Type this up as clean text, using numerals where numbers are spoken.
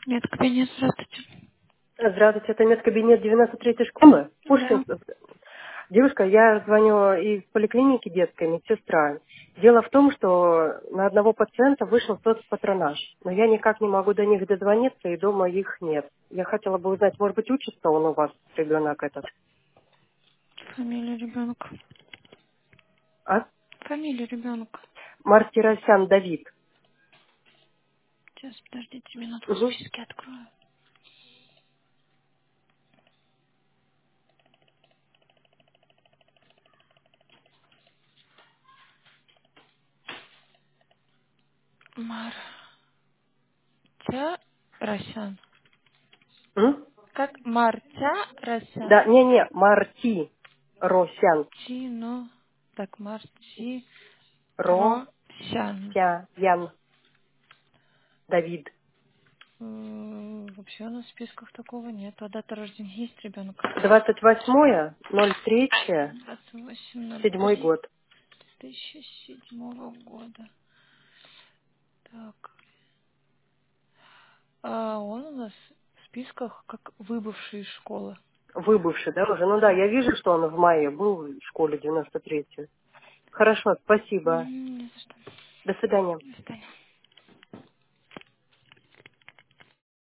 Медкабинет, здравствуйте. Здравствуйте, это медкабинет 93-й школы. Да. Пушкинск. Девушка, я звоню из поликлиники детской, медсестра. Дело в том, что на одного пациента вышел соцпатронаж, но я никак не могу до них дозвониться, и дома их нет. Я хотела бы узнать, может быть, учится он у вас, ребенок этот? Фамилия ребенка. А? Фамилия ребенка. Мартиросян Давид. Сейчас, подождите минутку, Угу. списки открою. Мартя Росян. М? Как Мартя Росян? Да, не, Марти Росян. Тино. Так, Марти Росян. Росян Давид. Вообще у нас в списках такого нет. А дата рождения есть ребенок? 28.03, 7 28.03. год. 2007 года. Так. А он у нас в списках как выбывший из школы. Выбывший, да, уже? Ну да, Да. я вижу, что он в мае был в школе 93-й. Хорошо, спасибо. Не за что. До свидания. До свидания.